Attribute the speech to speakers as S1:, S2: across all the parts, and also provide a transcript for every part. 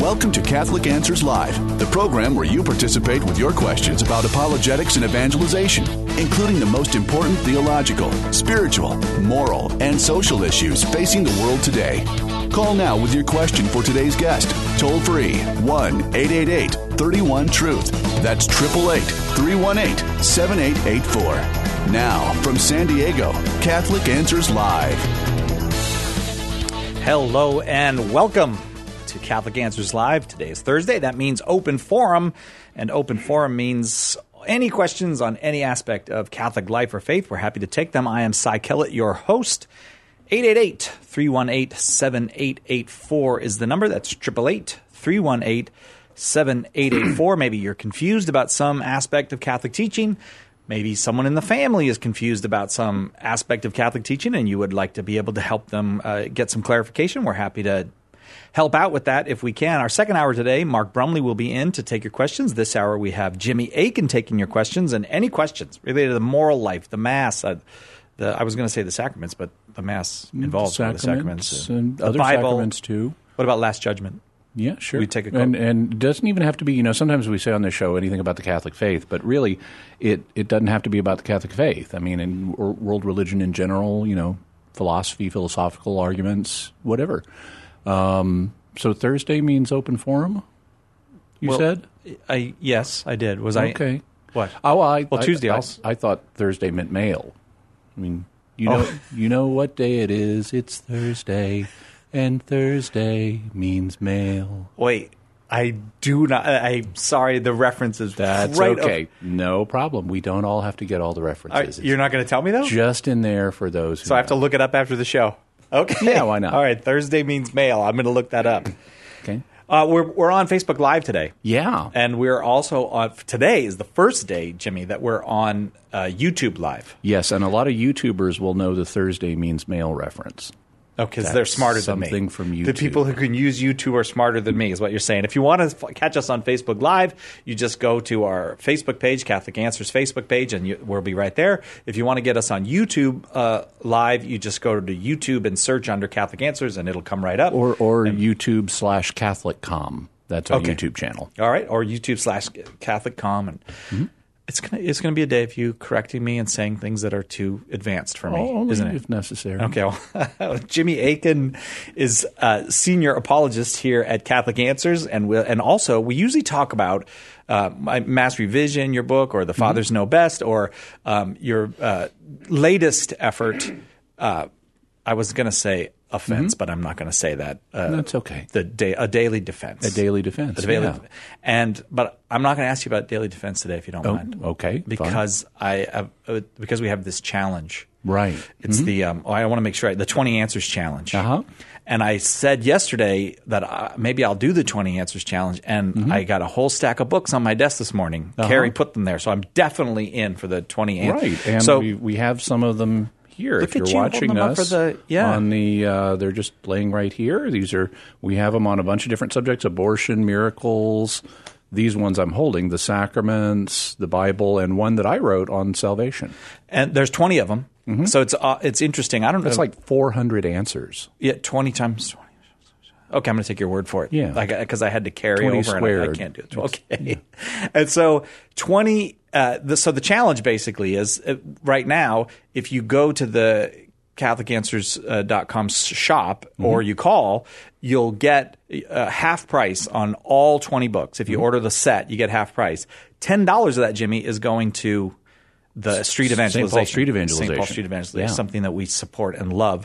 S1: Welcome to Catholic Answers Live, the program where you participate with your questions about apologetics and evangelization, including the most important theological, spiritual, moral, and social issues facing the world today. Call now with your question for today's guest. Toll free 1-888-31-TRUTH. That's 888-318-7884. Now, from San Diego, Catholic Answers Live.
S2: Hello and welcome to Catholic Answers Live. Today is Thursday. That means open forum, and open forum means any questions on any aspect of Catholic life or faith. We're happy to take them. I am Cy Kellett, your host. 888-318-7884 is the number. That's 888-318-7884. Maybe you're confused about some aspect of Catholic teaching. Maybe someone in the family is confused about some aspect of Catholic teaching and you would like to be able to help them get some clarification. We're happy to help out with that if we can. Our second hour today, Mark Brumley will be in to take your questions. This hour we have Jimmy Akin taking your questions, and any questions related to the moral life, the Mass, I was going to say the sacraments, but the Mass involves the sacraments.
S3: And
S2: the
S3: other
S2: Bible.
S3: Sacraments too.
S2: What about Last Judgment?
S3: Yeah, sure.
S2: We take a
S3: and it doesn't even have to be, sometimes we say on this show anything about the Catholic faith, but really it doesn't have to be about the Catholic faith. I mean, in world religion in general, philosophy, philosophical arguments, whatever. So Thursday means open forum, you said?
S2: Yes, I did. Was
S3: okay.
S2: What?
S3: Tuesday also. I thought Thursday meant mail. I mean, you know what day it is. It's Thursday, and Thursday means mail.
S2: Wait, I do not. I'm sorry, the references.
S3: That's
S2: right
S3: okay. No problem. We don't all have to get all the references.
S2: You're not going to tell me, though?
S3: Just in there for those who
S2: So I have to look it up after the show. Okay.
S3: Yeah, why not?
S2: All right, Thursday means mail. I'm going to look that up.
S3: Okay.
S2: We're on Facebook Live today.
S3: Yeah.
S2: And we're also on, today is the first day, Jimmy, that we're on YouTube Live.
S3: Yes, and a lot of YouTubers will know the Thursday means mail reference.
S2: Oh, because they're smarter than me.
S3: Something from YouTube.
S2: The people who can use YouTube are smarter than me, is what you're saying. If you want to catch us on Facebook Live, you just go to our Facebook page, Catholic Answers Facebook page, and we'll be right there. If you want to get us on YouTube Live, you just go to YouTube and search under Catholic Answers, and it'll come right up.
S3: Or YouTube/CatholicCom. That's our YouTube channel.
S2: All right, or YouTube/CatholicCom. And It's gonna be a day of you correcting me and saying things that are too advanced for me, isn't it?
S3: If necessary.
S2: Okay. Well, Jimmy Akin is senior apologist here at Catholic Answers, and also we usually talk about Mass Revision, your book, or The Fathers Know Best, or your latest effort. I was going to say offense, but I'm not going to say that.
S3: That's okay.
S2: A daily defense.
S3: A daily defense.
S2: But I'm not going to ask you about daily defense today, if you don't mind.
S3: Okay.
S2: Because because we have this challenge.
S3: Right.
S2: It's the I want to make sure the 20 Answers Challenge.
S3: Uh-huh.
S2: And I said yesterday that maybe I'll do the 20 Answers Challenge, and I got a whole stack of books on my desk this morning. Carrie put them there, so I'm definitely in for the 20 Answers.
S3: Right, and
S2: so,
S3: we have some of them here.
S2: Look
S3: if you're watching us on they're just laying right here. We have them on a bunch of different subjects: abortion, miracles. These ones I'm holding: the sacraments, the Bible, and one that I wrote on salvation.
S2: And there's 20 of them. So it's interesting. I don't know.
S3: It's like 400 answers.
S2: Yeah, 20 times 20. Okay, I'm going to take your word for it.
S3: Yeah.
S2: Because I had to carry
S3: 20
S2: over
S3: squared.
S2: and I can't do it. Okay. Yeah. And so 20 so the challenge basically is right now, if you go to the CatholicAnswers.com shop or you call, you'll get half price on all 20 books. If you order the set, you get half price. $10 of that, Jimmy, is going to the Street Evangelization.
S3: St. Paul Street Evangelization.
S2: St. Paul Street Evangelization,
S3: Yeah.
S2: something that we support and love.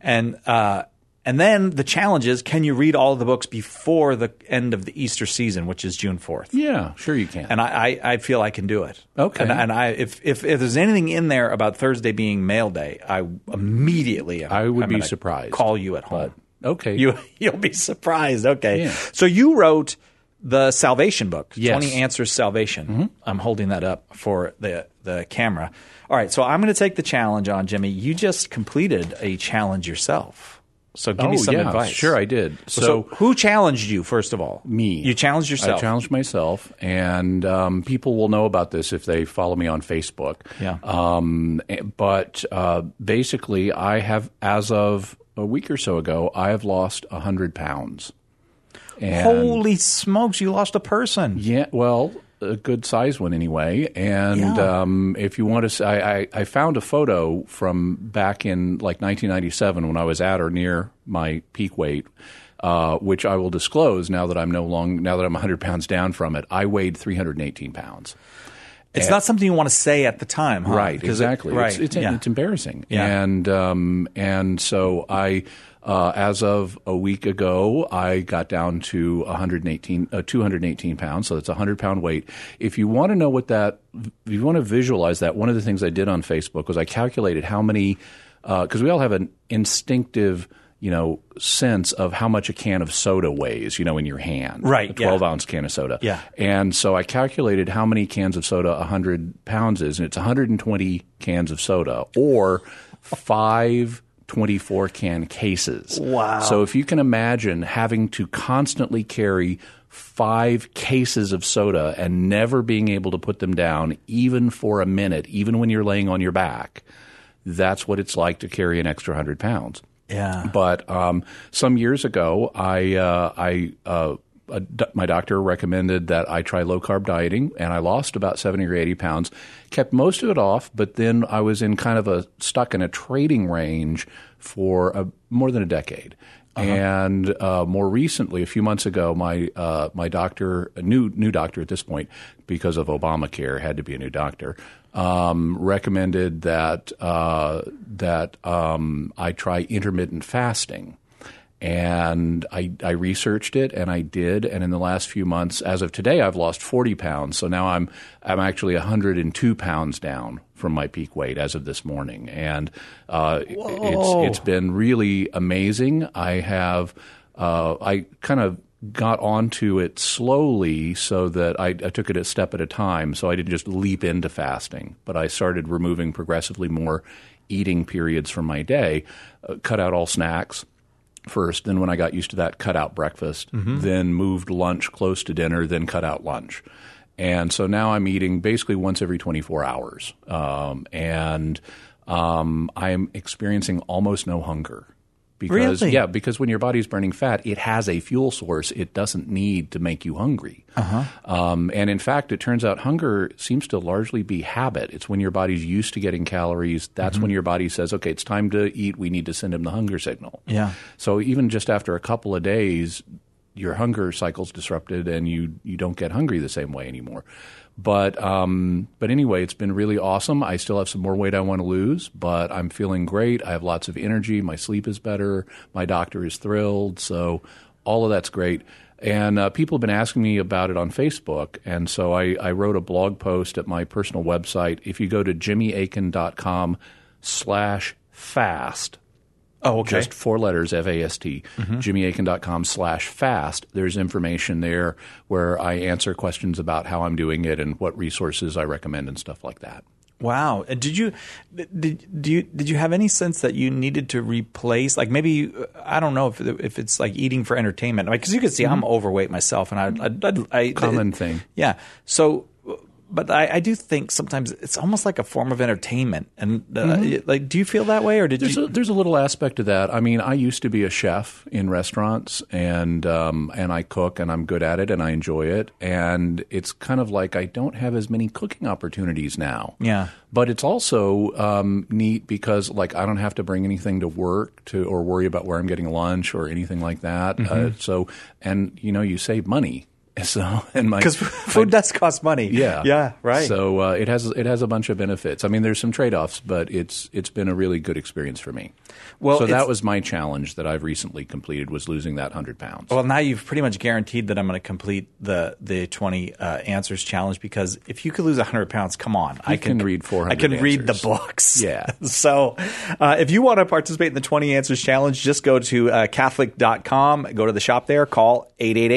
S2: And then the challenge is, can you read all of the books before the end of the Easter season, which is June 4th?
S3: Yeah, sure you can.
S2: And I feel I can do it.
S3: Okay.
S2: And if there's anything in there about Thursday being mail day, I immediately
S3: would be surprised.
S2: Call you at home.
S3: Okay.
S2: You'll be surprised. Okay.
S3: Yeah.
S2: So you wrote the Salvation book,
S3: Yes.
S2: 20 Answers Salvation. I'm holding that up for the camera. All right, so I'm going to take the challenge on, Jimmy. You just completed a challenge yourself. So give me some advice.
S3: Sure, I did.
S2: So who challenged you, first of all?
S3: Me.
S2: You challenged yourself.
S3: I challenged myself, and people will know about this if they follow me on Facebook.
S2: Yeah.
S3: But basically, I have, as of a week or so ago, I have lost 100 pounds. And
S2: Holy smokes, you lost a person.
S3: yeah, well, a good sized one anyway. And if you want to, I found a photo from back in like 1997 when I was at or near my peak weight, which I will disclose now that I'm 100 pounds down from it. I weighed 318 pounds.
S2: It's not something you want to say at the time, huh?
S3: Right, exactly. It's embarrassing. Yeah. And so I, as of a week ago, I got down to 218 pounds. So that's a 100-pound weight. If you want to know if you want to visualize that, one of the things I did on Facebook was I calculated how many, because we all have an instinctive sense of how much a can of soda weighs, in your hand.
S2: Right.
S3: A 12-ounce can of soda.
S2: Yeah.
S3: And so I calculated how many cans of soda 100 pounds is, and it's 120 cans of soda or 5 24-can cases.
S2: Wow.
S3: So if you can imagine having to constantly carry 5 cases of soda and never being able to put them down even for a minute, even when you're laying on your back, that's what it's like to carry an extra 100 pounds.
S2: Yeah.
S3: But some years ago, my doctor recommended that I try low-carb dieting, and I lost about 70 or 80 pounds, kept most of it off, but then I was in kind of stuck in a trading range for more than a decade. And more recently, a few months ago, my doctor, a new doctor at this point, because of Obamacare, had to be a new doctor, recommended that I try intermittent fasting. And I researched it, and I did. And in the last few months, as of today, I've lost 40 pounds. So now I'm actually 102 pounds down from my peak weight as of this morning. And it's been really amazing. I kind of got onto it slowly so that I took it a step at a time. So I didn't just leap into fasting, but I started removing progressively more eating periods from my day, cut out all snacks first. Then when I got used to that, cut out breakfast, then moved lunch close to dinner, then cut out lunch. And so now I'm eating basically once every 24 hours. And I'm experiencing almost no hunger. Because,
S2: really?
S3: Yeah, because when your body's burning fat, it has a fuel source it doesn't need to make you hungry. And in fact, it turns out hunger seems to largely be habit. It's when your body's used to getting calories. That's when your body says, okay, it's time to eat. We need to send him the hunger signal.
S2: Yeah.
S3: So even just after a couple of days, your hunger cycle's disrupted and you don't get hungry the same way anymore. But anyway, it's been really awesome. I still have some more weight I want to lose, but I'm feeling great. I have lots of energy. My sleep is better. My doctor is thrilled. So all of that's great. And people have been asking me about it on Facebook. And so I wrote a blog post at my personal website. If you go to jimmyakin.com/fast,
S2: Oh, okay.
S3: just 4 letters, FAST, jimmyakin.com/fast. There's information there where I answer questions about how I'm doing it and what resources I recommend and stuff like that.
S2: Wow. Did you have any sense that you needed to replace, like maybe, I don't know if it's like eating for entertainment, because you can see I'm overweight myself, and I
S3: Common thing.
S2: Yeah. So, but I do think sometimes it's almost like a form of entertainment. And like, do you feel that way, or did you?
S3: There's a little aspect to that. I mean, I used to be a chef in restaurants, and I cook, and I'm good at it, and I enjoy it. And it's kind of like I don't have as many cooking opportunities now.
S2: Yeah.
S3: But it's also neat because, like, I don't have to bring anything to work or worry about where I'm getting lunch or anything like that. You save money. So, because
S2: food does cost money.
S3: Yeah,
S2: right.
S3: So it has a bunch of benefits. I mean, there's some trade-offs, but it's been a really good experience for me. Well, so that was my challenge that I've recently completed, was losing that 100 pounds.
S2: Well, now you've pretty much guaranteed that I'm going to complete the 20 answers challenge, because if you could lose 100 pounds, come on,
S3: I can read 400.
S2: I can
S3: answers.
S2: read the books.
S3: Yeah.
S2: So if you want to participate in the 20 answers challenge, just go to Catholic.com, go to the shop there, call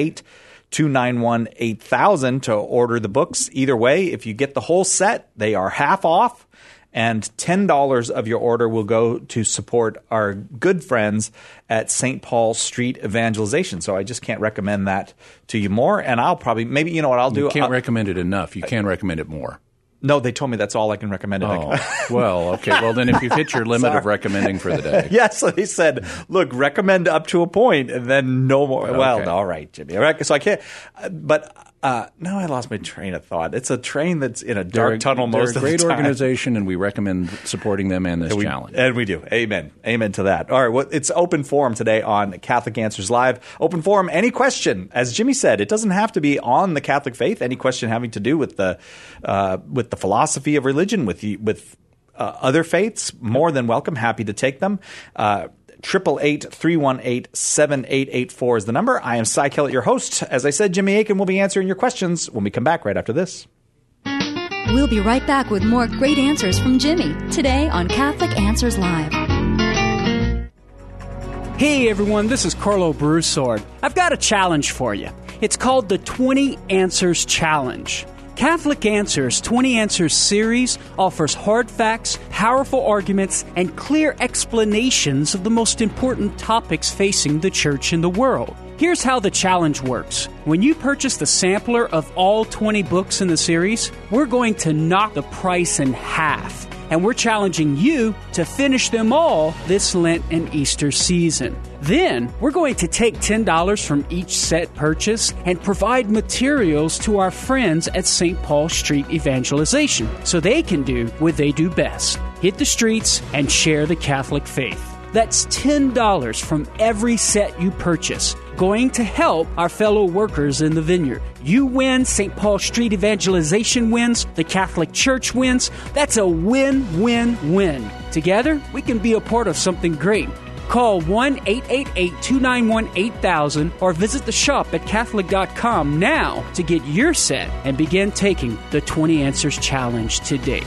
S2: 888-291-8000 to order the books. Either way, if you get the whole set, they are half off, and $10 of your order will go to support our good friends at St. Paul Street Evangelization. So I just can't recommend that to you more. And I'll probably, maybe, you know what I'll do?
S3: You can't recommend it enough. You can recommend it more.
S2: No, they told me that's all I can recommend.
S3: Oh, well, okay. Well, then if you've hit your limit of recommending for the day.
S2: Yes, so they said, look, recommend up to a point and then no more.
S3: Okay.
S2: Well, all right, Jimmy. So I can't. But now I lost my train of thought. It's a train that's in a dark tunnel most of the time.
S3: They're a great organization, and we recommend supporting them and this challenge.
S2: And we do. Amen. Amen to that. All right, well, it's open forum today on Catholic Answers Live. Open forum, any question. As Jimmy said, it doesn't have to be on the Catholic faith. Any question having to do with the philosophy of religion, with other faiths, more than welcome. Happy to take them. 888-318-7884 is the number. I am Cy Kellett, your host. As I said, Jimmy Akin will be answering your questions when we come back right after this.
S4: We'll be right back with more great answers from Jimmy today on Catholic Answers Live.
S5: Hey everyone, this is Carlo Broussard. I've got a challenge for you. It's called the 20 Answers Challenge. Catholic Answers 20 Answers series offers hard facts, powerful arguments, and clear explanations of the most important topics facing the church and the world. Here's how the challenge works. When you purchase the sampler of all 20 books in the series, we're going to knock the price in half. And we're challenging you to finish them all this Lent and Easter season. Then, we're going to take $10 from each set purchase and provide materials to our friends at St. Paul Street Evangelization so they can do what they do best, hit the streets and share the Catholic faith. That's $10 from every set you purchase, going to help our fellow workers in the vineyard. You win, St. Paul Street Evangelization wins, the Catholic Church wins. That's a win-win-win. Together, we can be a part of something great. Call 1-888-291-8000 or visit the shop at Catholic.com now to get your set and begin taking the 20 Answers Challenge today.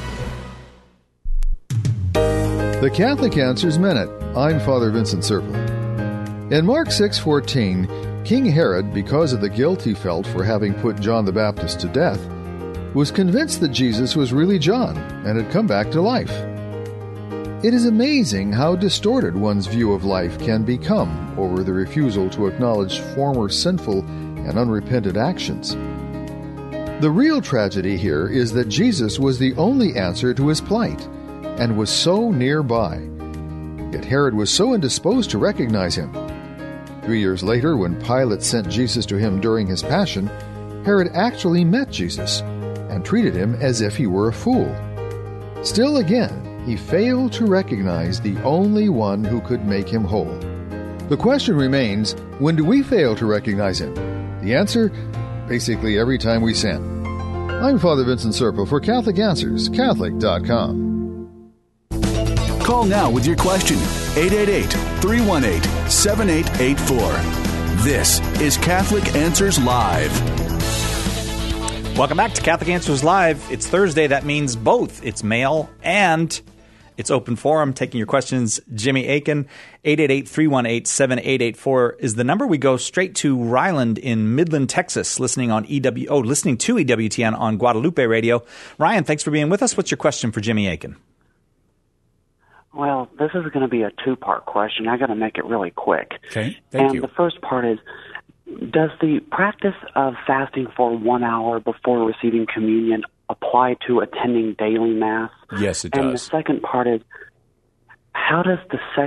S6: The Catholic Answers Minute. I'm Father Vincent Serpel. In Mark 6:14, King Herod, because of the guilt he felt for having put John the Baptist to death, was convinced that Jesus was really John and had come back to life. It is amazing how distorted one's view of life can become over the refusal to acknowledge former sinful and unrepentant actions. The real tragedy here is that Jesus was the only answer to his plight and was so nearby. Yet Herod was so indisposed to recognize him. 3 years later, when Pilate sent Jesus to him during his passion, Herod actually met Jesus and treated him as if he were a fool. Still again, he failed to recognize the only one who could make him whole. The question remains, when do we fail to recognize him? The answer? Basically every time we sin. I'm Father Vincent Serpel for Catholic Answers, Catholic.com.
S1: Call now with your question. 888-318-7884. This is Catholic Answers Live.
S2: Welcome back to Catholic Answers Live. It's Thursday. That means both. It's mail and it's open forum. Taking your questions, Jimmy Akin. 888-318-7884 is the number. We go straight to Ryland in Midland, Texas, listening to EWTN on Guadalupe Radio. Ryan, thanks for being with us. What's your question for Jimmy Akin?
S7: Well, this is going to be a two-part question. I got to make it really quick.
S3: Okay, thank you.
S7: And the first part is, does the practice of fasting for 1 hour before receiving communion apply to attending daily Mass?
S3: Yes, it
S7: does. And the second part is, how does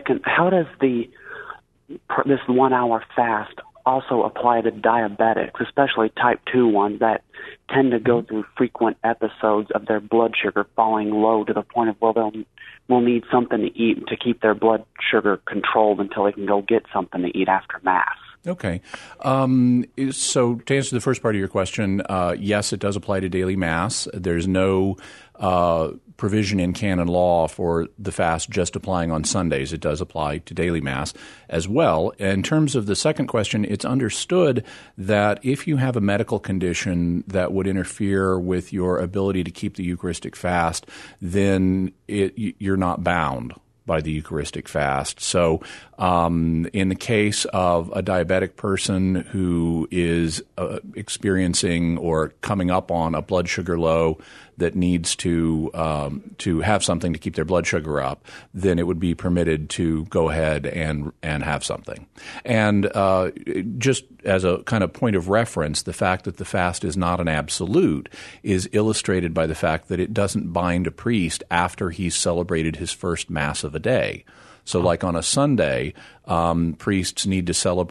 S7: this 1 hour fast also apply to diabetics, especially type 2 ones that tend to go through frequent episodes of their blood sugar falling low to the point of where they'll need something to eat to keep their blood sugar controlled until they can go get something to eat after Mass?
S3: Okay. So to answer the first part of your question, yes, it does apply to daily Mass. There's no provision in canon law for the fast just applying on Sundays. It does apply to daily Mass as well. In terms of the second question, it's understood that if you have a medical condition that would interfere with your ability to keep the Eucharistic fast, then you're not bound by the Eucharistic fast. So in the case of a diabetic person who is experiencing or coming up on a blood sugar low that needs to have something to keep their blood sugar up, then it would be permitted to go ahead and have something. And just as a kind of point of reference, the fact that the fast is not an absolute is illustrated by the fact that it doesn't bind a priest after he's celebrated his first Mass of a day. So like on a Sunday, priests need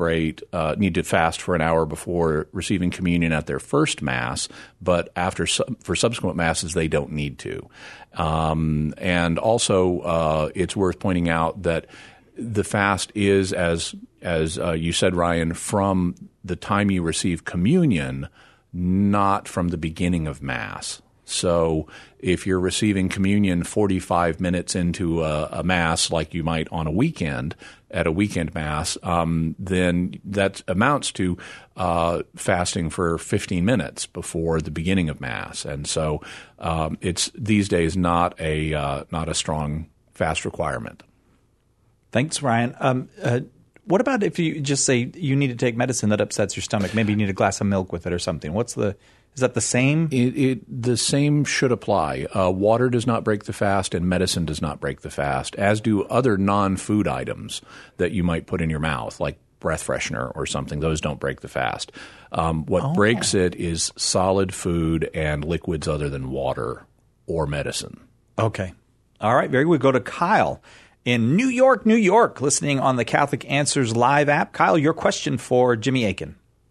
S3: to fast for an hour before receiving communion at their first Mass, but for subsequent Masses, they don't need to. And also, it's worth pointing out that the fast is, as you said, Ryan, from the time you receive communion, not from the beginning of Mass. So if you're receiving communion 45 minutes into a Mass, like you might on a weekend, at a weekend Mass, then that amounts to fasting for 15 minutes before the beginning of Mass. And so it's these days not a strong fast requirement.
S2: Thanks, Ryan. What about if you just say you need to take medicine that upsets your stomach? Maybe you need a glass of milk with it or something. Is that the same?
S3: The same should apply. Water does not break the fast, and medicine does not break the fast, as do other non-food items that you might put in your mouth, like breath freshener or something. Those don't break the fast. What breaks it is solid food and liquids other than water or medicine.
S2: Okay. All right. Very good. We go to Kyle in New York, New York, listening on the Catholic Answers Live app. Kyle, your question for Jimmy Akin.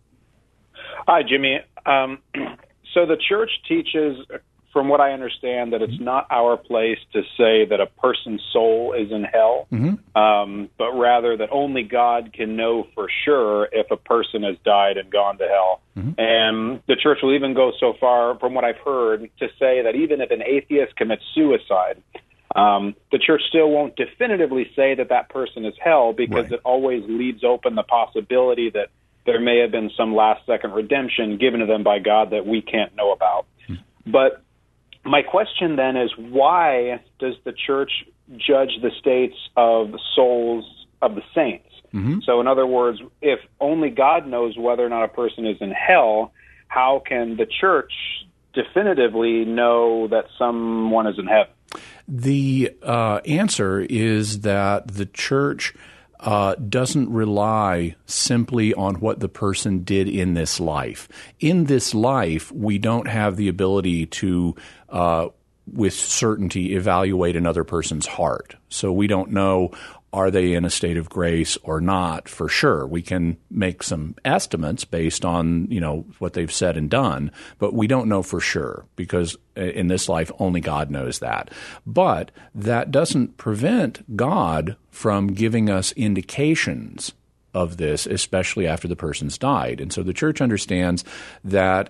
S8: Hi, Jimmy. So the church teaches, from what I understand, that it's not our place to say that a person's soul is in hell, but rather that only God can know for sure if a person has died and gone to hell. And the church will even go so far, from what I've heard, to say that even if an atheist commits suicide, the church still won't definitively say that that person is hell, because it always leaves open the possibility that there may have been some last-second redemption given to them by God that we can't know about. But my question then is, why does the church judge the states of the souls of the saints? So in other words, if only God knows whether or not a person is in hell, how can the church definitively know that someone is in heaven?
S3: The answer is that the church doesn't rely simply on what the person did in this life. In this life, we don't have the ability to, with certainty, evaluate another person's heart. So we don't know, are they in a state of grace or not, for sure. We can make some estimates based on, what they've said and done, but we don't know for sure, because in this life, only God knows that. But that doesn't prevent God from giving us indications of this, especially after the person's died. And so the church understands that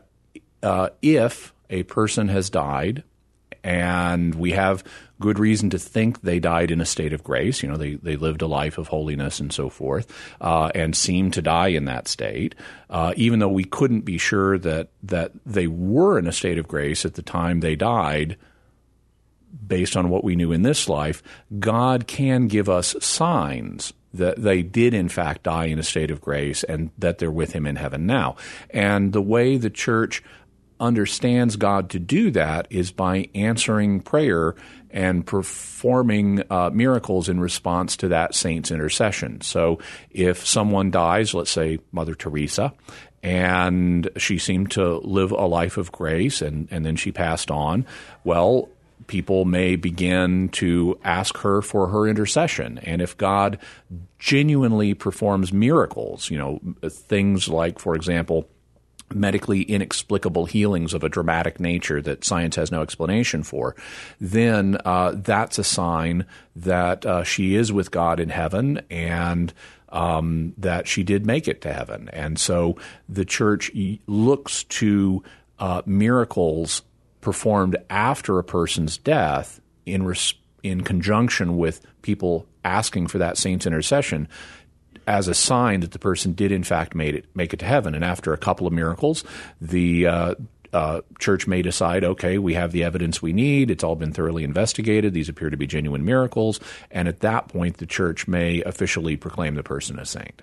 S3: if a person has died, and we have good reason to think they died in a state of grace. They lived a life of holiness and so forth, and seemed to die in that state. Even though we couldn't be sure that they were in a state of grace at the time they died, based on what we knew in this life, God can give us signs that they did in fact die in a state of grace and that they're with Him in heaven now. And the way the church understands God to do that is by answering prayer and performing miracles in response to that saint's intercession. So if someone dies, let's say Mother Teresa, and she seemed to live a life of grace and then she passed on, well, people may begin to ask her for her intercession. And if God genuinely performs miracles, things like, for example, medically inexplicable healings of a dramatic nature that science has no explanation for, then that's a sign that she is with God in heaven and that she did make it to heaven. And so the church looks to miracles performed after a person's death in conjunction with people asking for that saint's intercession as a sign that the person did in fact make it to heaven. And after a couple of miracles, the church may decide, okay, we have the evidence we need. It's all been thoroughly investigated. These appear to be genuine miracles. And at that point, the church may officially proclaim the person a saint.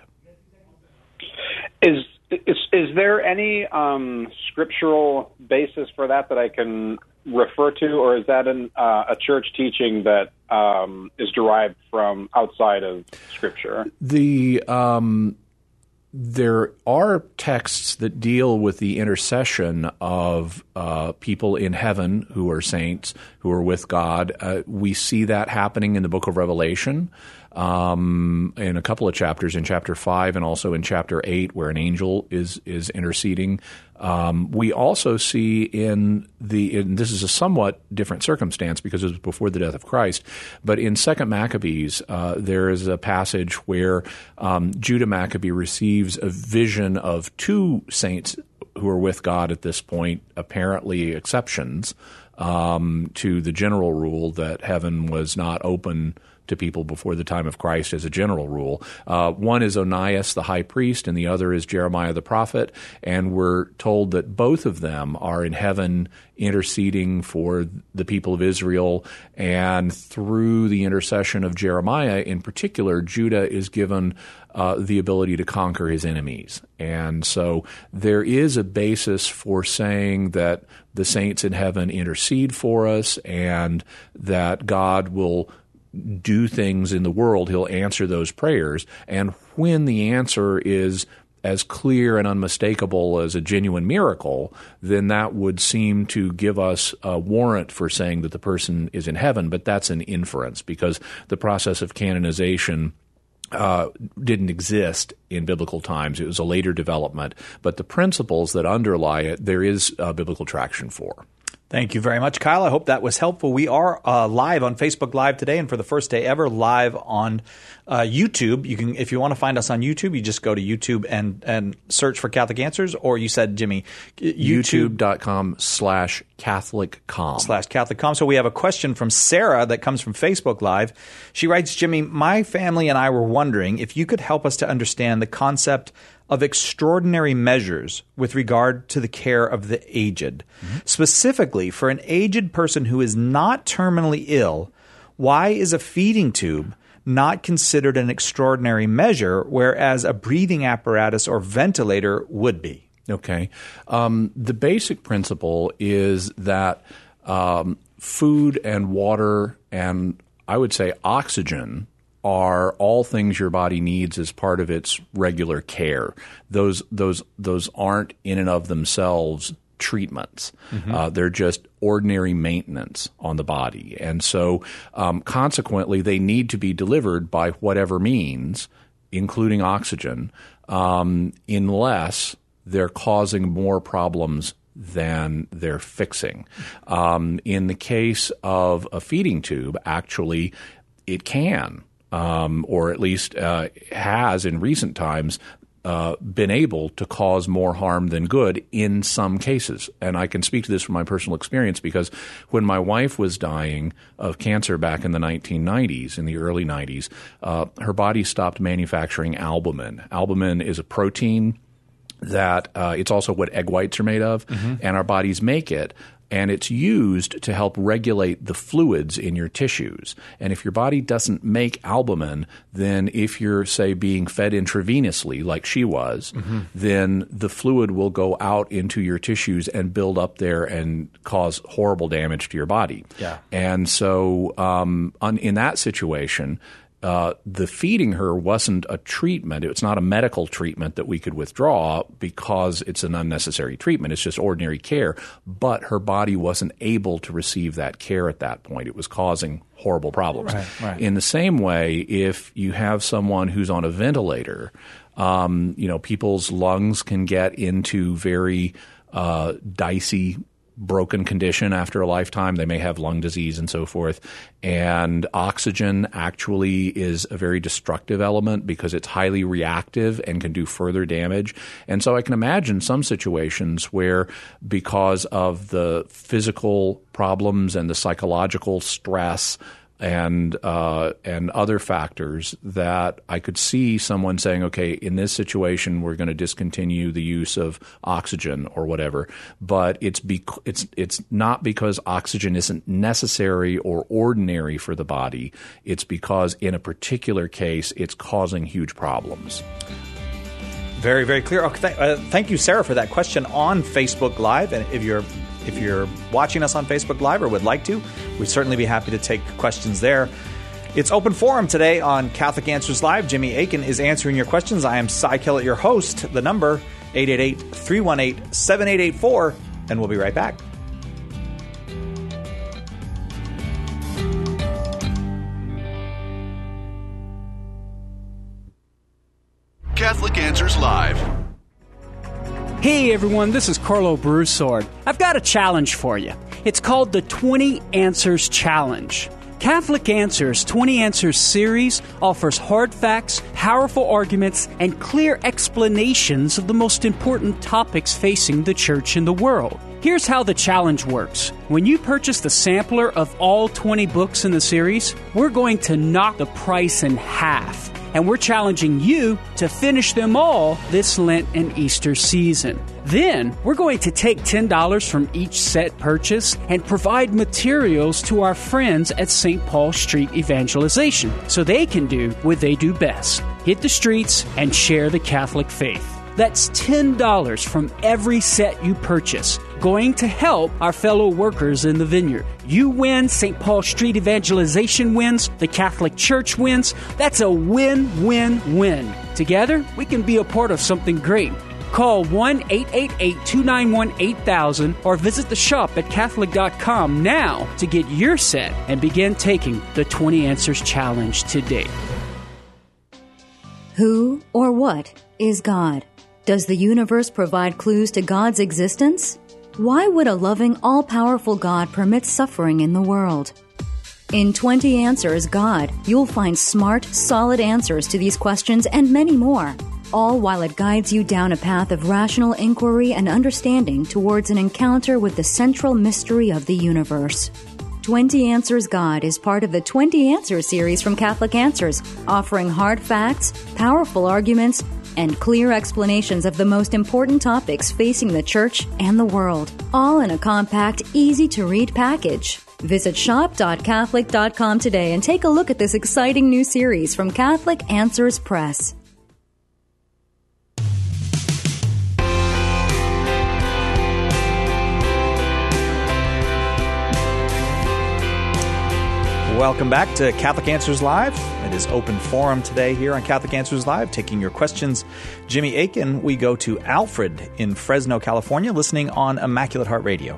S8: Is there any scriptural basis for that I can refer to, or is that a church teaching that is derived from outside of Scripture?
S3: There are texts that deal with the intercession of people in heaven who are saints, who are with God. We see that happening in the book of Revelation in a couple of chapters, in chapter 5 and also in chapter 8, where an angel is interceding. We also see and this is a somewhat different circumstance because it was before the death of Christ, but in 2 Maccabees, there is a passage where Judah Maccabee receives a vision of two saints who are with God at this point, apparently exceptions to the general rule that heaven was not open to people before the time of Christ as a general rule. One is Onias, the high priest, and the other is Jeremiah the prophet. And we're told that both of them are in heaven interceding for the people of Israel. And through the intercession of Jeremiah in particular, Judah is given the ability to conquer his enemies. And so there is a basis for saying that the saints in heaven intercede for us and that God will do things in the world. He'll answer those prayers. And when the answer is as clear and unmistakable as a genuine miracle, then that would seem to give us a warrant for saying that the person is in heaven. But that's an inference because the process of canonization didn't exist in biblical times. It was a later development. But the principles that underlie it, there is biblical traction for.
S2: Thank you very much, Kyle. I hope that was helpful. We are live on Facebook Live today, and for the first day ever, live on YouTube. You can, if you want to find us on YouTube, you just go to YouTube and search for Catholic Answers, or you said, Jimmy,
S3: YouTube.com/CatholicCom.
S2: So we have a question from Sarah that comes from Facebook Live. She writes, Jimmy, my family and I were wondering if you could help us to understand the concept of extraordinary measures with regard to the care of the aged. Mm-hmm. Specifically, for an aged person who is not terminally ill, why is a feeding tube not considered an extraordinary measure, whereas a breathing apparatus or ventilator would be?
S3: Okay. The basic principle is that food and water and I would say oxygen are all things your body needs as part of its regular care. Those aren't in and of themselves treatments. Mm-hmm. They're just ordinary maintenance on the body. And so consequently, they need to be delivered by whatever means, including oxygen, unless they're causing more problems than they're fixing. In the case of a feeding tube, actually, it can. Or at least has in recent times been able to cause more harm than good in some cases. And I can speak to this from my personal experience because when my wife was dying of cancer back in the 1990s, in the early 90s, her body stopped manufacturing albumin. Albumin is a protein that it's also what egg whites are made of, mm-hmm. and our bodies make it. And it's used to help regulate the fluids in your tissues. And if your body doesn't make albumin, then if you're, say, being fed intravenously like she was, mm-hmm. then the fluid will go out into your tissues and build up there and cause horrible damage to your body.
S2: Yeah.
S3: And so in that situation, the feeding her wasn't a treatment. It's not a medical treatment that we could withdraw because it's an unnecessary treatment. It's just ordinary care. But her body wasn't able to receive that care at that point. It was causing horrible problems.
S2: Right.
S3: In the same way, if you have someone who's on a ventilator, people's lungs can get into very dicey broken condition after a lifetime. They may have lung disease and so forth. And oxygen actually is a very destructive element because it's highly reactive and can do further damage. And so I can imagine some situations where because of the physical problems and the psychological stress and other factors that I could see someone saying, okay, in this situation, we're going to discontinue the use of oxygen or whatever. But it's not because oxygen isn't necessary or ordinary for the body. It's because in a particular case, it's causing huge problems. Very, very clear.
S2: Okay, thank you, Sarah, for that question on Facebook Live. And if you're If you're watching us on Facebook Live or would like to, we'd certainly be happy to take questions there. It's open forum today on Catholic Answers Live. Jimmy Akin is answering your questions. I am Cy Kellett, your host. The number, 888-318-7884, and we'll be right back.
S1: Catholic Answers Live.
S5: Hey everyone, this is Carlo Broussard. I've got a challenge for you. It's called the 20 Answers Challenge. Catholic Answers 20 Answers series offers hard facts, powerful arguments, and clear explanations of the most important topics facing the church and the world. Here's how the challenge works. When you purchase the sampler of all 20 books in the series, we're going to knock the price in half. And we're challenging you to finish them all this Lent and Easter season. Then, we're going to take $10 from each set purchase and provide materials to our friends at St. Paul Street Evangelization so they can do what they do best: hit the streets and share the Catholic faith. That's $10 from every set you purchase, going to help our fellow workers in the vineyard. You win, St. Paul Street Evangelization wins, the Catholic Church wins. That's a win-win-win. Together, we can be a part of something great. Call 1-888-291-8000 or visit the shop at Catholic.com now to get your set and begin taking the 20 Answers Challenge today.
S4: Who or what is God? Does the universe provide clues to God's existence? Why would a loving, all-powerful God permit suffering in the world? In 20 Answers God, you'll find smart, solid answers to these questions and many more, all while it guides you down a path of rational inquiry and understanding towards an encounter with the central mystery of the universe. 20 Answers God is part of the 20 Answers series from Catholic Answers, offering hard facts, powerful arguments, and clear explanations of the most important topics facing the Church and the world, all in a compact, easy-to-read package. Visit shop.catholic.com today and take a look at this exciting new series from Catholic Answers Press.
S2: Welcome back to Catholic Answers Live. It is open forum today here on Catholic Answers Live, taking your questions. Jimmy Akin, we go to Alfred in Fresno, California, listening on Immaculate Heart Radio.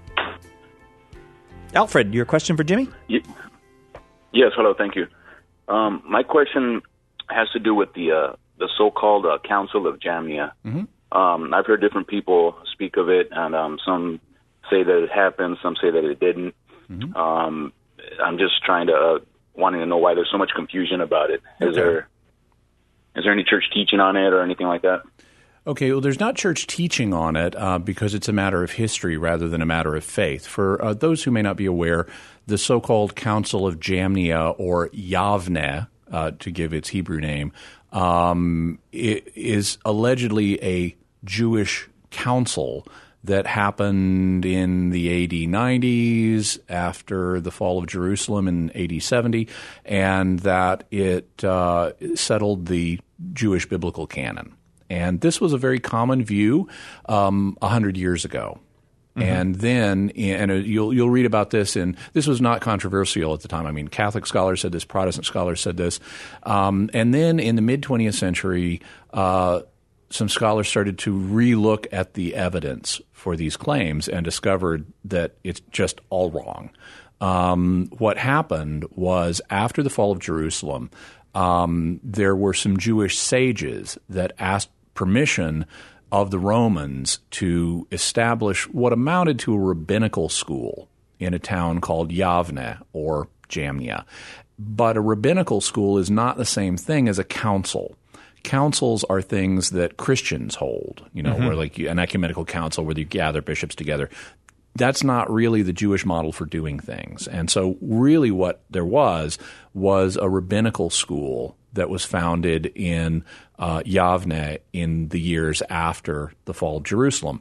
S2: Alfred, your question for Jimmy?
S9: Yes, hello, thank you. My question has to do with the so-called Council of Jamnia. Mm-hmm. I've heard different people speak of it, and some say that it happened, some say that it didn't. Mm-hmm. I'm just wanting to know why there's so much confusion about it. Is there any church teaching on it or anything like that?
S3: Okay, well, there's not church teaching on it because it's a matter of history rather than a matter of faith. For those who may not be aware, the so-called Council of Jamnia, or Yavne, to give its Hebrew name, it is allegedly a Jewish council that happened in the AD 90s after the fall of Jerusalem in AD 70, and that it settled the Jewish biblical canon. And this was a very common view 100 years ago. Mm-hmm. And then, you'll read about this, and this was not controversial at the time. I mean, Catholic scholars said this, Protestant scholars said this. And then in the mid-20th century, some scholars started to relook at the evidence for these claims and discovered that it's just all wrong. What happened was, after the fall of Jerusalem, there were some Jewish sages that asked permission of the Romans to establish what amounted to a rabbinical school in a town called Yavne, or Jamnia. But a rabbinical school is not the same thing as a council. Councils are things that Christians hold, mm-hmm. where like an ecumenical council where you gather bishops together. That's not really the Jewish model for doing things. And so really what there was a rabbinical school that was founded in Yavne in the years after the fall of Jerusalem.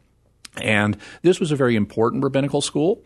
S3: And this was a very important rabbinical school.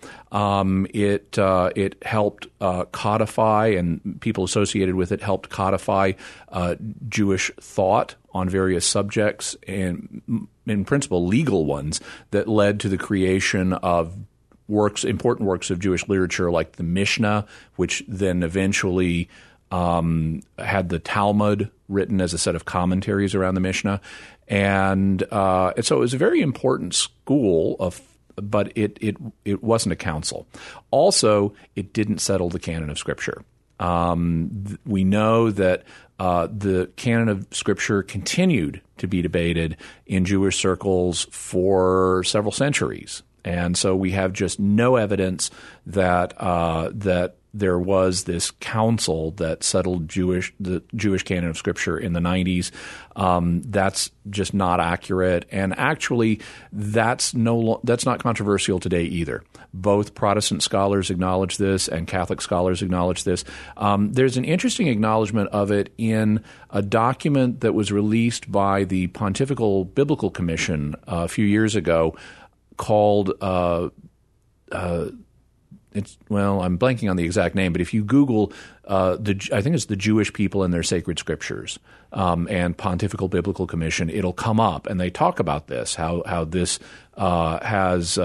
S3: It helped codify, and people associated with it helped codify Jewish thought on various subjects, and in principle legal ones, that led to the creation of important works of Jewish literature like the Mishnah, which then eventually had the Talmud written as a set of commentaries around the Mishnah. And so it was a very important school, but it wasn't a council. Also, it didn't settle the canon of Scripture. We know that the canon of Scripture continued to be debated in Jewish circles for several centuries. And so we have just no evidence that there was this council that settled the Jewish canon of Scripture in the 90s. That's just not accurate, and actually, that's not controversial today either. Both Protestant scholars acknowledge this, and Catholic scholars acknowledge this. There's an interesting acknowledgement of it in a document that was released by the Pontifical Biblical Commission a few years ago, called I'm blanking on the exact name, but if you Google I think it's the Jewish people and their sacred scriptures and Pontifical Biblical Commission, it'll come up, and they talk about this, how this has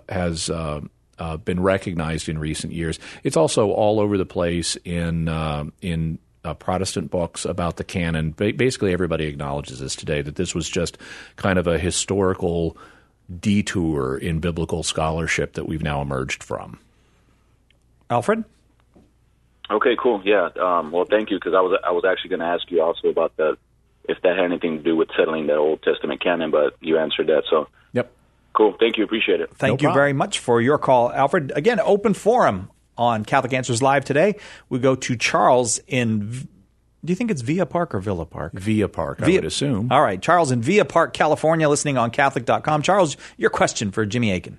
S3: been recognized in recent years. It's also all over the place in Protestant books about the canon. Basically, everybody acknowledges this today, that this was just kind of a historical detour in biblical scholarship that we've now emerged from.
S2: Alfred?
S9: Okay, cool. Yeah. Well, thank you, because I was actually going to ask you also about if that had anything to do with settling that Old Testament canon, but you answered that. So,
S3: yep.
S9: Cool. Thank you. Appreciate it.
S2: Thank you very much for your call, Alfred. Again, open forum on Catholic Answers Live today. We go to Charles in. Do you think it's Villa Park or Villa Park?
S3: Villa Park, I would assume.
S2: All right. Charles in Villa Park, California, listening on Catholic.com. Charles, your question for Jimmy Akin.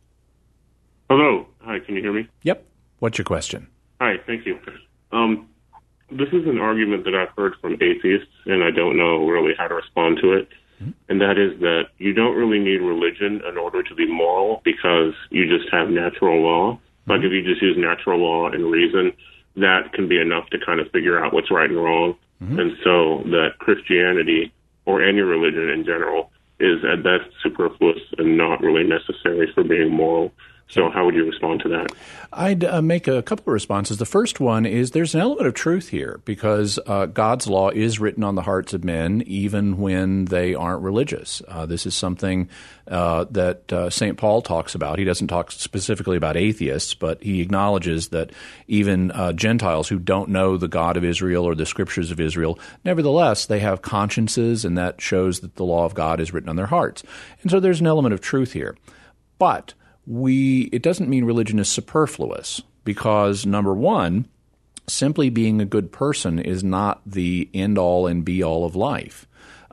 S10: Hello. Hi, can you hear me?
S3: Yep. What's your question?
S10: Hi, thank you. This is an argument that I've heard from atheists, and I don't know really how to respond to it. Mm-hmm. And that is that you don't really need religion in order to be moral, because you just have natural law. Mm-hmm. Like if you just use natural law and reason, that can be enough to kind of figure out what's right and wrong. Mm-hmm. And so that Christianity, or any religion in general, is at best superfluous and not really necessary for being moral. So how would you respond to that?
S3: I'd make a couple of responses. The first one is there's an element of truth here, because God's law is written on the hearts of men even when they aren't religious. This is something that St. Paul talks about. He doesn't talk specifically about atheists, but he acknowledges that even Gentiles who don't know the God of Israel or the Scriptures of Israel, nevertheless, they have consciences, and that shows that the law of God is written on their hearts. And so there's an element of truth here. But it doesn't mean religion is superfluous, because, number one, simply being a good person is not the end-all and be-all of life.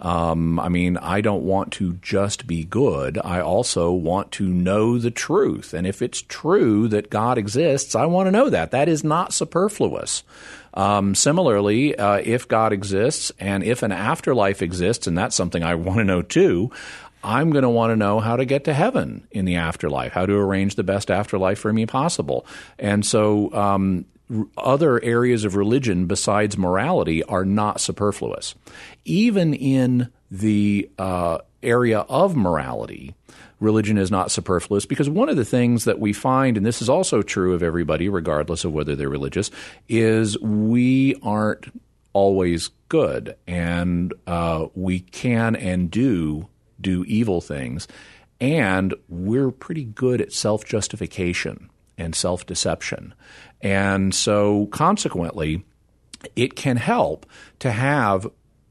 S3: I don't want to just be good. I also want to know the truth. And if it's true that God exists, I want to know that. That is not superfluous. Similarly, if God exists and if an afterlife exists, and that's something I want to know too, I'm going to want to know how to get to heaven in the afterlife, how to arrange the best afterlife for me possible. And so other areas of religion besides morality are not superfluous. Even in the area of morality, religion is not superfluous, because one of the things that we find, and this is also true of everybody regardless of whether they're religious, is we aren't always good, and we can and do evil things, and we're pretty good at self-justification and self-deception. And so consequently, it can help to have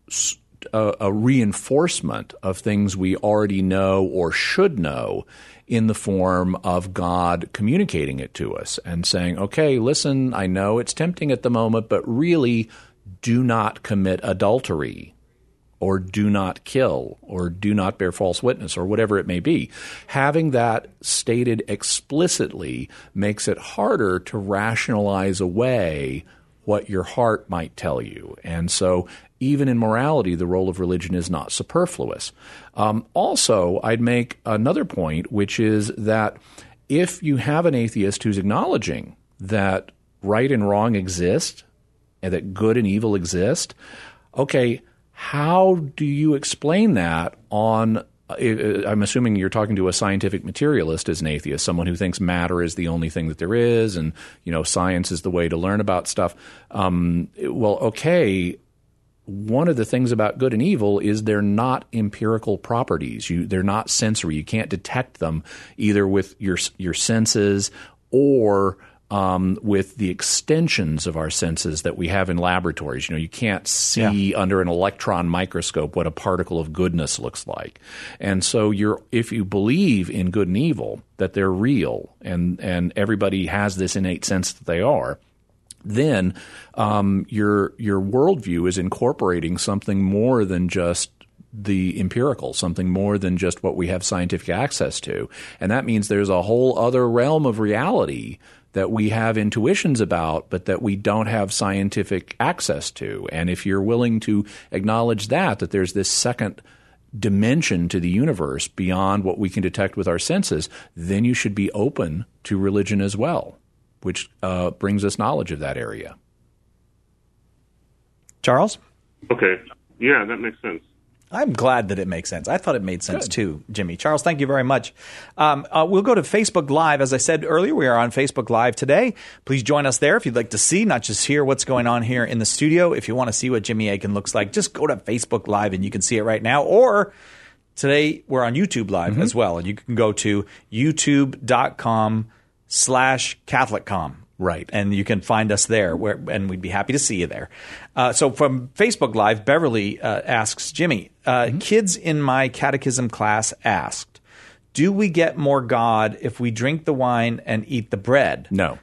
S3: a reinforcement of things we already know or should know in the form of God communicating it to us and saying, okay, listen, I know it's tempting at the moment, but really do not commit adultery, or do not kill, or do not bear false witness, or whatever it may be. Having that stated explicitly makes it harder to rationalize away what your heart might tell you. And so even in morality, the role of religion is not superfluous. Also, I'd make another point, which is that if you have an atheist who's acknowledging that right and wrong exist and that good and evil exist, okay, how do you explain that on I'm assuming you're talking to a scientific materialist as an atheist, someone who thinks matter is the only thing that there is and, science is the way to learn about stuff. Well, okay, one of the things about good and evil is they're not empirical properties. They're not sensory. You can't detect them either with your senses or with the extensions of our senses that we have in laboratories. You can't see under an electron microscope what a particle of goodness looks like. And so if you believe in good and evil, that they're real and everybody has this innate sense that they are, then your worldview is incorporating something more than just the empirical, something more than just what we have scientific access to. And that means there's a whole other realm of reality that we have intuitions about, but that we don't have scientific access to. And if you're willing to acknowledge that there's this second dimension to the universe beyond what we can detect with our senses, then you should be open to religion as well, which brings us knowledge of that area.
S2: Charles?
S10: Okay. Yeah, that makes sense.
S2: I'm glad that it makes sense. I thought it made sense too, Jimmy. Charles, thank you very much. We'll go to Facebook Live. As I said earlier, we are on Facebook Live today. Please join us there if you'd like to see, not just hear what's going on here in the studio. If you want to see what Jimmy Akin looks like, just go to Facebook Live and you can see it right now. Or today we're on YouTube Live as well. And you can go to youtube.com/CatholicCom.
S3: Right.
S2: And you can find us there, and we'd be happy to see you there. So from Facebook Live, Beverly asks, Jimmy, kids in my catechism class asked, do we get more God if we drink the wine and eat the bread?
S3: No.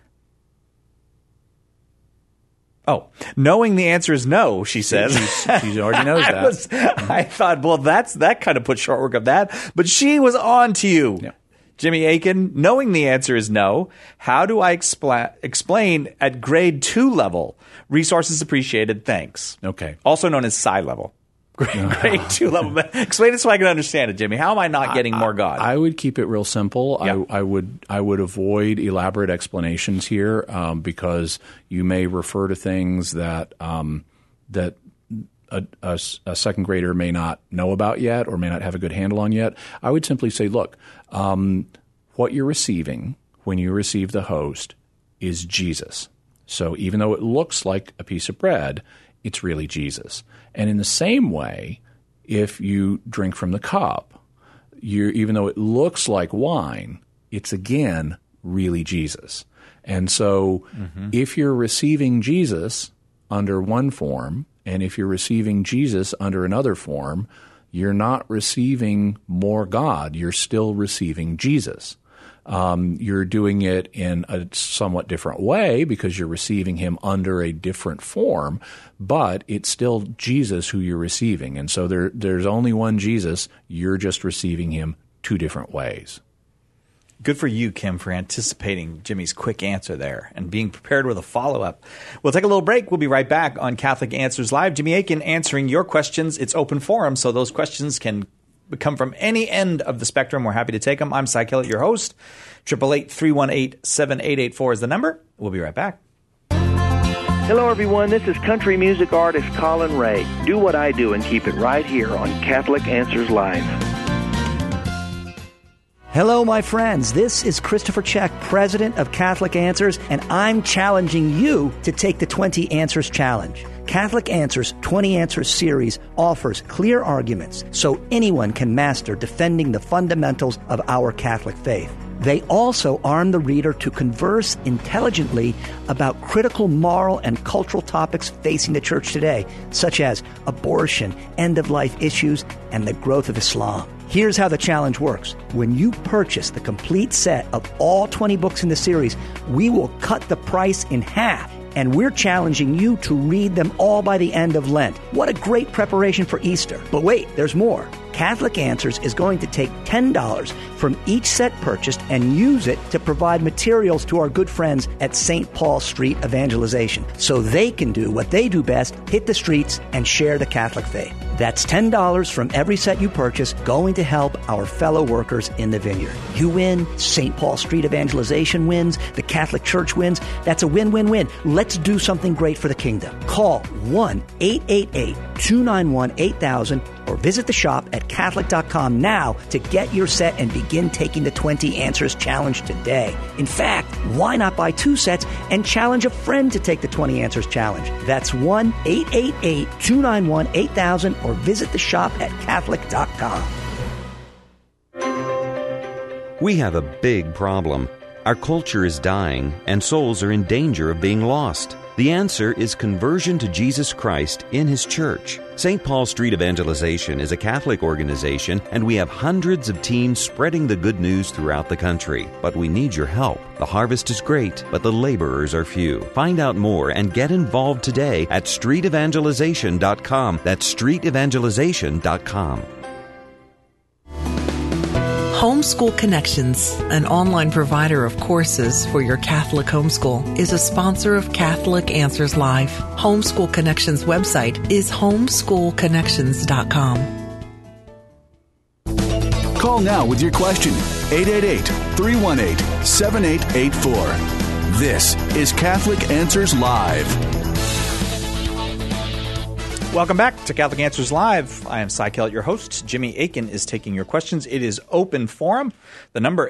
S2: Oh, knowing the answer is no, she says.
S3: She already knows that.
S2: I thought, well, that kind of put short work of that. But she was on to you. Yeah. Jimmy Akin, knowing the answer is no, how do I explain at grade 2 level? Resources appreciated, thanks.
S3: Okay.
S2: Also known as psi level. Grade 2 level. Explain it so I can understand it, Jimmy. How am I not getting more God?
S3: I would keep it real simple.
S2: Yeah.
S3: I would avoid elaborate explanations here because you may refer to things that that a second grader may not know about yet or may not have a good handle on yet. I would simply say, look, what you're receiving when you receive the host is Jesus. So even though it looks like a piece of bread, it's really Jesus. And in the same way, if you drink from the cup, even though it looks like wine, it's again really Jesus. And so if you're receiving Jesus under one form, and if you're receiving Jesus under another form, you're not receiving more God. You're still receiving Jesus. You're doing it in a somewhat different way because you're receiving him under a different form, but it's still Jesus who you're receiving. And so there's only one Jesus. You're just receiving him two different ways.
S2: Good for you, Kim, for anticipating Jimmy's quick answer there and being prepared with a follow-up. We'll take a little break. We'll be right back on Catholic Answers Live. Jimmy Akin answering your questions. It's open forum, so those questions can come from any end of the spectrum. We're happy to take them. I'm Cy Kellett, your host. 888-318-7884 is the number. We'll be right back.
S11: Hello, everyone. This is country music artist Colin Ray. Do what I do and keep it right here on Catholic Answers Live.
S12: Hello, my friends. This is Christopher Check, president of Catholic Answers, and I'm challenging you to take the 20 Answers Challenge. Catholic Answers 20 Answers series offers clear arguments so anyone can master defending the fundamentals of our Catholic faith. They also arm the reader to converse intelligently about critical moral and cultural topics facing the church today, such as abortion, end-of-life issues, and the growth of Islam. Here's how the challenge works. When you purchase the complete set of all 20 books in the series, we will cut the price in half, and we're challenging you to read them all by the end of Lent. What a great preparation for Easter. But wait, there's more. Catholic Answers is going to take $10 from each set purchased and use it to provide materials to our good friends at St. Paul Street Evangelization so they can do what they do best, hit the streets and share the Catholic faith. That's $10 from every set you purchase going to help our fellow workers in the vineyard. You win, St. Paul Street Evangelization wins, the Catholic Church wins. That's a win-win-win. Let's do something great for the kingdom. Call 1-888-291-8000 or visit the shop at Catholic.com now to get your set and begin taking the 20 Answers Challenge today. In fact, why not buy 2 sets and challenge a friend to take the 20 Answers Challenge? That's 1-888-291-8000 or visit the shop at Catholic.com.
S13: We have a big problem. Our culture is dying, and souls are in danger of being lost. The answer is conversion to Jesus Christ in His church. St. Paul Street Evangelization is a Catholic organization, and we have hundreds of teams spreading the good news throughout the country. But we need your help. The harvest is great, but the laborers are few. Find out more and get involved today at streetevangelization.com. That's streetevangelization.com.
S14: Homeschool Connections, an online provider of courses for your Catholic homeschool, is a sponsor of Catholic Answers Live. Homeschool Connections website is homeschoolconnections.com.
S1: Call now with your question. 888-318-7884. This is Catholic Answers Live.
S2: Welcome back to Catholic Answers Live. I am Cy Kellett, your host. Jimmy Akin is taking your questions. It is open forum. The number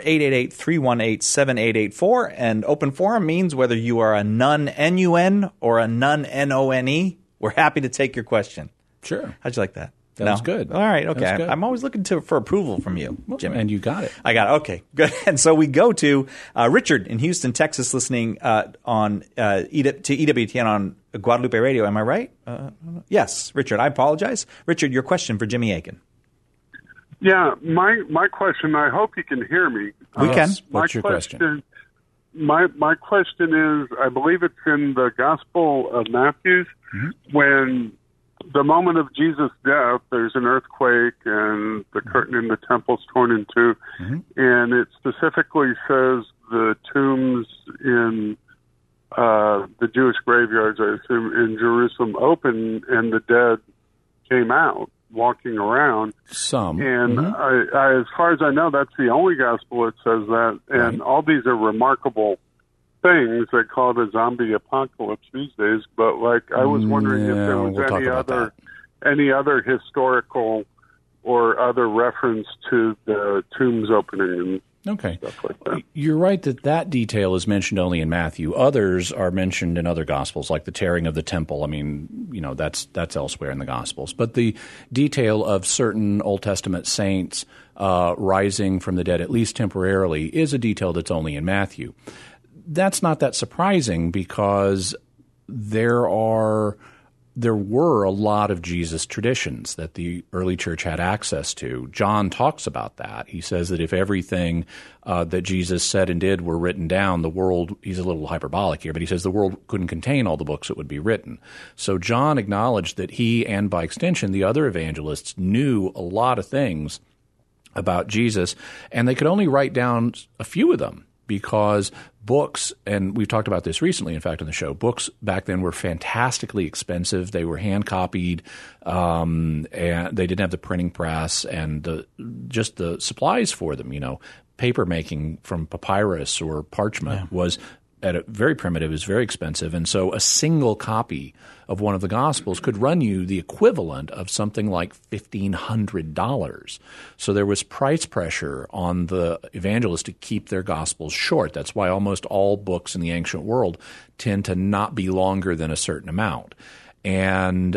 S2: 888-318-7884. And open forum means whether you are a nun, N-U-N, or a nun, N-O-N-E, we're happy to take your question.
S3: Sure.
S2: How'd you like that?
S3: That was good.
S2: All right. Okay.
S3: That was good.
S2: I'm always looking for approval from you, Jimmy.
S3: And you got it.
S2: I got it. Okay. Good. And so we go to Richard in Houston, Texas, listening on to EWTN on Guadalupe Radio. Am I right? Yes, Richard. I apologize. Richard, your question for Jimmy Akin.
S15: Yeah, my question. I hope you can hear me.
S2: We can.
S3: What's your question?
S15: My question is, I believe it's in the Gospel of Matthew, when the moment of Jesus' death, there's an earthquake and the curtain in the temple's torn in two, and it specifically says the tombs in the Jewish graveyards, I assume, in Jerusalem open, and the dead came out walking around.
S3: Some.
S15: And I, as far as I know, that's the only gospel that says that, and all these are remarkable things. They call it a zombie apocalypse these days, but I was wondering if there was any other historical or other reference to the tombs opening and stuff like that.
S3: You're right that detail is mentioned only in Matthew. Others are mentioned in other Gospels, like the tearing of the temple. I mean, that's elsewhere in the Gospels. But the detail of certain Old Testament saints rising from the dead, at least temporarily, is a detail that's only in Matthew. That's not that surprising because there were a lot of Jesus traditions that the early church had access to. John talks about that. He says that if everything that Jesus said and did were written down, the world, he's a little hyperbolic here, but he says the world couldn't contain all the books that would be written. So John acknowledged that he, and by extension the other evangelists, knew a lot of things about Jesus, and they could only write down a few of them. Because books, and we've talked about this recently, in fact, on the show, books back then were fantastically expensive. They were hand-copied, and they didn't have the printing press and just the supplies for them. Paper making from papyrus or parchment was at a very primitive, is very expensive. And so a single copy of one of the Gospels could run you the equivalent of something like $1,500. So there was price pressure on the evangelists to keep their Gospels short. That's why almost all books in the ancient world tend to not be longer than a certain amount. And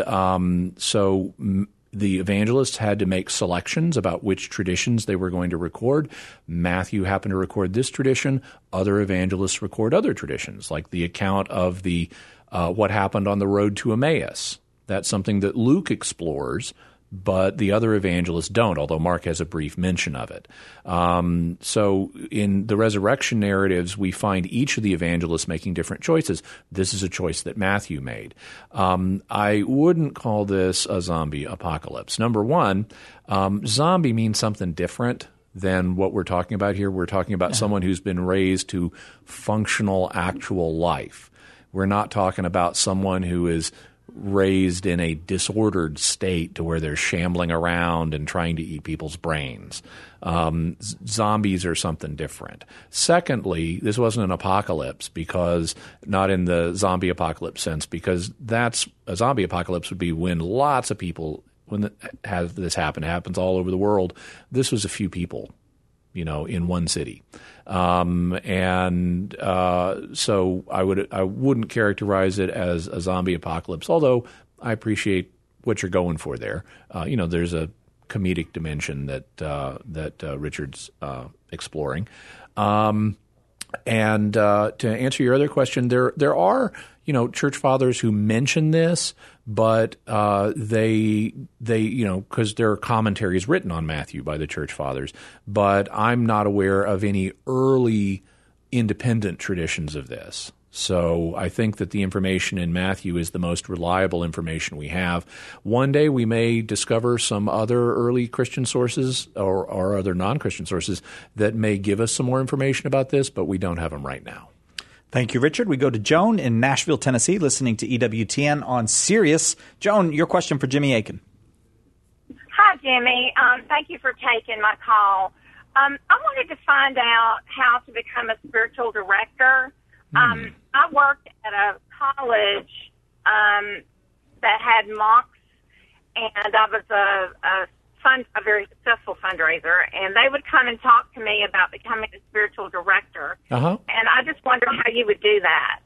S3: so the evangelists had to make selections about which traditions they were going to record. Matthew happened to record this tradition. Other evangelists record other traditions, like the account of the what happened on the road to Emmaus. That's something that Luke explores, but the other evangelists don't, although Mark has a brief mention of it. So in the resurrection narratives, we find each of the evangelists making different choices. This is a choice that Matthew made. I wouldn't call this a zombie apocalypse. Number one, zombie means something different than what we're talking about here. We're talking about someone who's been raised to functional, actual life. We're not talking about someone who is raised in a disordered state to where they're shambling around and trying to eat people's brains. Zombies are something different. Secondly, this wasn't an apocalypse, because not in the zombie apocalypse sense, because that's a zombie apocalypse would be when lots of people, when this happens all over the world. This was a few people, in one city. So I wouldn't characterize it as a zombie apocalypse, although I appreciate what you're going for there. There's a comedic dimension that Richard's exploring. And to answer your other question, there are church fathers who mention this, but they because there are commentaries written on Matthew by the church fathers, but I'm not aware of any early independent traditions of this. So I think that the information in Matthew is the most reliable information we have. One day we may discover some other early Christian sources or other non-Christian sources that may give us some more information about this, but we don't have them right now.
S2: Thank you, Richard. We go to Joan in Nashville, Tennessee, listening to EWTN on Sirius. Joan, your question for Jimmy Akin.
S16: Hi, Jimmy. Thank you for taking my call. I wanted to find out how to become a spiritual director. I worked at a college that had mocks, and I was a very successful fundraiser, and they would come and talk to me about becoming a spiritual director. And I just wonder how you would do that.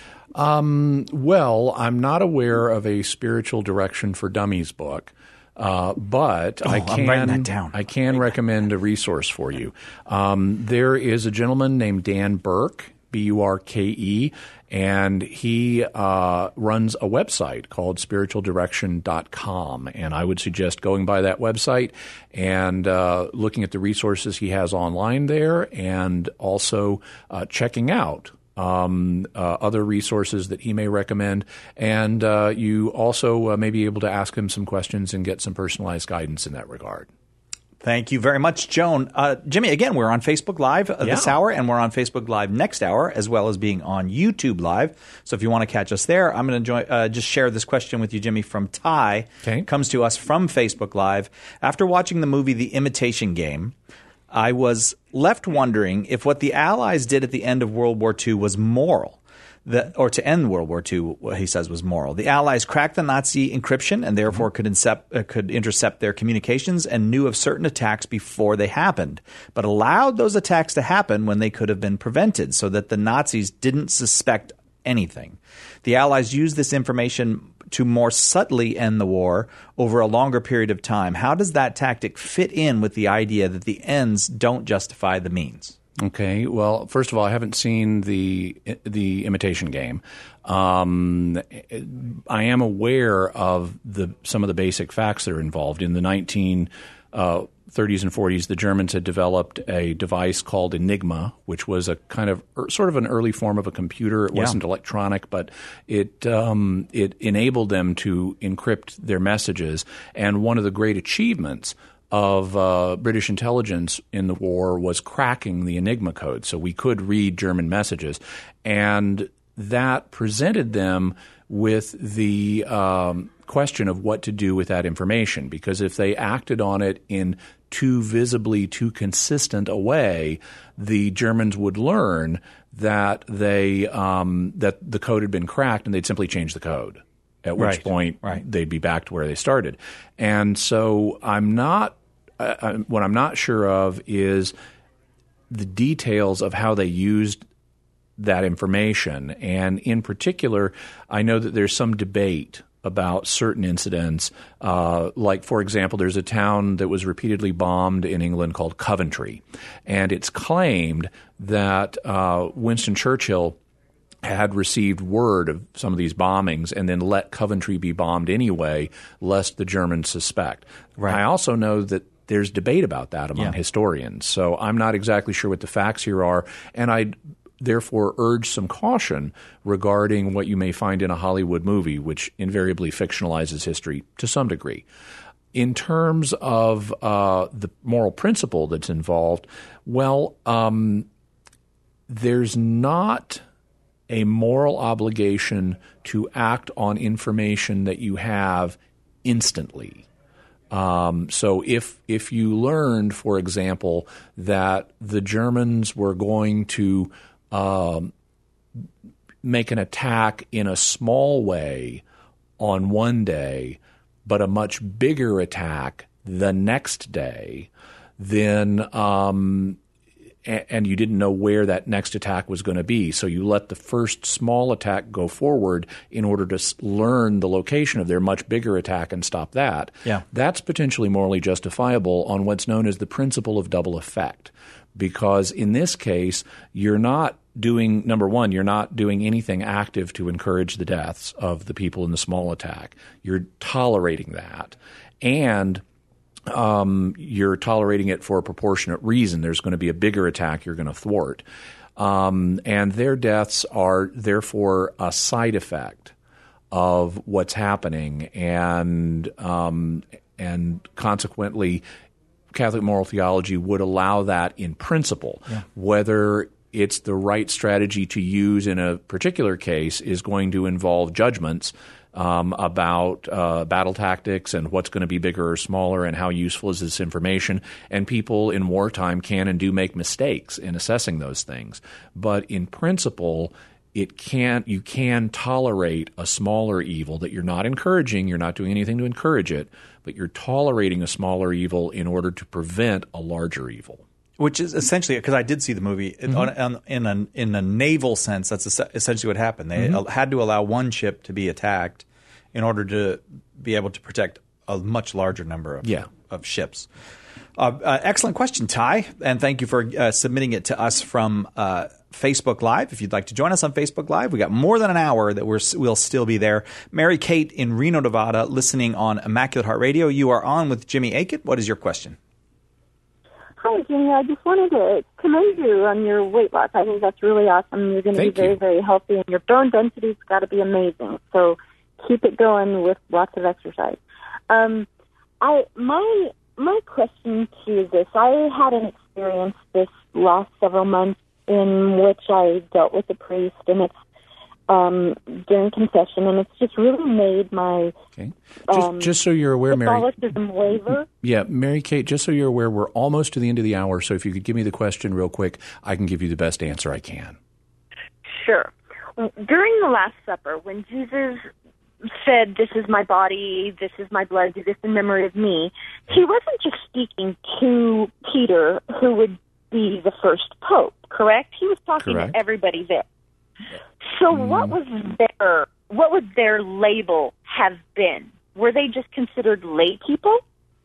S3: Well, I'm not aware of a Spiritual Direction for Dummies book. But I can recommend a resource for you. There is a gentleman named Dan Burke, Burke, and he runs a website called spiritualdirection.com. And I would suggest going by that website and looking at the resources he has online there, and also checking out other resources that he may recommend. And you also may be able to ask him some questions and get some personalized guidance in that regard.
S2: Thank you very much, Joan. Jimmy, again, we're on Facebook Live this hour, and we're on Facebook Live next hour, as well as being on YouTube Live. So if you want to catch us there, I'm going to just share this question with you, Jimmy, from Ty. Okay. Comes to us from Facebook Live. After watching the movie The Imitation Game, I was left wondering if what the Allies did at the end of World War II was moral. Or to end World War II, what he says was moral. The Allies cracked the Nazi encryption and therefore could intercept their communications and knew of certain attacks before they happened, but allowed those attacks to happen when they could have been prevented so that the Nazis didn't suspect anything. The Allies used this information to more subtly end the war over a longer period of time. How does that tactic fit in with the idea that the ends don't justify the means?
S3: Okay. Well, first of all, I haven't seen the Imitation Game. I am aware of some of the basic facts that are involved. In the 1930s and 40s, the Germans had developed a device called Enigma, which was a kind of sort of an early form of a computer. It wasn't electronic, but it enabled them to encrypt their messages. And one of the great achievements of British intelligence in the war was cracking the Enigma code, so we could read German messages. And that presented them with the question of what to do with that information, because if they acted on it in too consistent a way, the Germans would learn that that the code had been cracked, and they'd simply change the code. At which point they'd be back to where they started. And so what I'm not sure of is the details of how they used that information. And in particular, I know that there's some debate about certain incidents. Like, for example, there's a town that was repeatedly bombed in England called Coventry. And it's claimed that Winston Churchill had received word of some of these bombings and then let Coventry be bombed anyway, lest the Germans suspect. Right. I also know that there's debate about that among historians. So I'm not exactly sure what the facts here are, and I therefore urge some caution regarding what you may find in a Hollywood movie, which invariably fictionalizes history to some degree. In terms of the moral principle that's involved, well, there's not a moral obligation to act on information that you have instantly. So if you learned, for example, that the Germans were going to make an attack in a small way on one day, but a much bigger attack the next day, then and you didn't know where that next attack was going to be. So you let the first small attack go forward in order to learn the location of their much bigger attack and stop that. Yeah. That's potentially morally justifiable on what's known as the principle of double effect. Because in this case, you're not doing – number one, you're not doing anything active to encourage the deaths of the people in the small attack. You're tolerating that. And – you're tolerating it for a proportionate reason. There's going to be a bigger attack you're going to thwart. And their deaths are therefore a side effect of what's happening. And consequently, Catholic moral theology would allow that in principle. Yeah. Whether it's the right strategy to use in a particular case is going to involve judgments about battle tactics and what's going to be bigger or smaller and how useful is this information. And people in wartime can and do make mistakes in assessing those things. But in principle, you can tolerate a smaller evil that you're not encouraging. You're not doing anything to encourage it, but you're tolerating a smaller evil in order to prevent a larger evil.
S2: Which is essentially, because I did see the movie, in a naval sense, that's essentially what happened. They had to allow one ship to be attacked in order to be able to protect a much larger number of ships. Excellent question, Ty, and thank you for submitting it to us from Facebook Live. If you'd like to join us on Facebook Live, we got more than an hour that we'll still be there. Mary Kate in Reno, Nevada, listening on Immaculate Heart Radio. You are on with Jimmy Akin. What is your question?
S17: Hi, Jimmy. I just wanted to commend you on your weight loss. I think that's really awesome. You're going to be very, very healthy, and your bone density's got to be amazing. So keep it going with lots of exercise. My question to you is this. I had an experience this last several months in which I dealt with a priest, and it's during confession, and it's just really made my
S3: just so you're aware, Mary.
S17: Catholicism waver.
S3: Yeah, Mary Kate, just so you're aware, we're almost to the end of the hour, so if you could give me the question real quick, I can give you the best answer I can.
S17: Sure. During the Last Supper, when Jesus said, "This is my body, this is my blood, do this in memory of me," he wasn't just speaking to Peter, who would be the first pope, correct? He was talking to everybody there. So what would their label have been? Were they just considered lay people?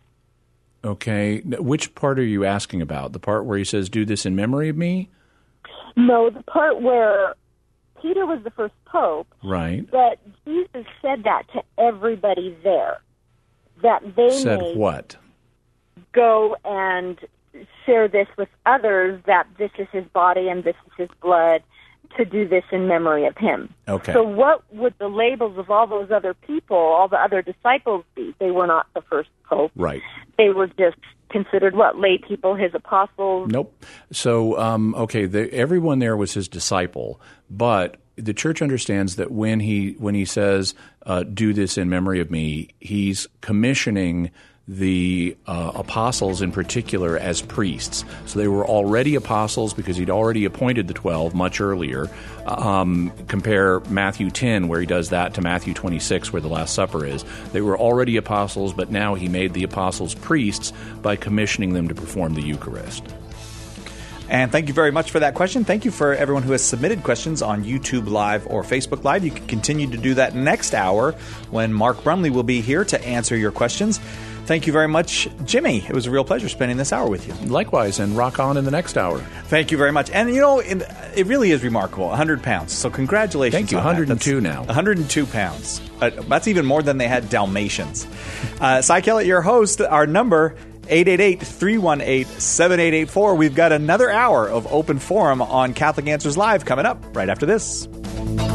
S3: Okay. Which part are you asking about? The part where he says, "Do this in memory of me"?
S17: No, the part where Peter was the first pope.
S3: Right.
S17: But Jesus said that to everybody there. That they
S3: said what?
S17: Go and share this with others, that this is his body and this is his blood, to do this in memory of him.
S3: Okay.
S17: So what would the labels of all those other people, all the other disciples be? They were not the first pope.
S3: Right.
S17: They were just considered what? Lay people, his apostles?
S3: Nope. So, everyone there was his disciple, but the church understands that when he says, "Do this in memory of me," he's commissioning the apostles in particular as priests. So they were already apostles because he'd already appointed the 12 much earlier. Compare Matthew 10, where he does that, to Matthew 26, where the Last Supper is. They were already apostles, but now he made the apostles priests by commissioning them to perform the Eucharist.
S2: And thank you very much for that question. Thank you for everyone who has submitted questions on YouTube Live or Facebook Live. You can continue to do that next hour when Mark Brumley will be here to answer your questions. Thank you very much, Jimmy. It was a real pleasure spending this hour with you.
S3: Likewise, and rock on in the next hour.
S2: Thank you very much. And, it really is remarkable, 100 pounds. So congratulations.
S3: Thank you, 102 now.
S2: 102 pounds. That's even more than they had Dalmatians. Cy Kellett, your host, our number, 888-318-7884. We've got another hour of open forum on Catholic Answers Live coming up right after this.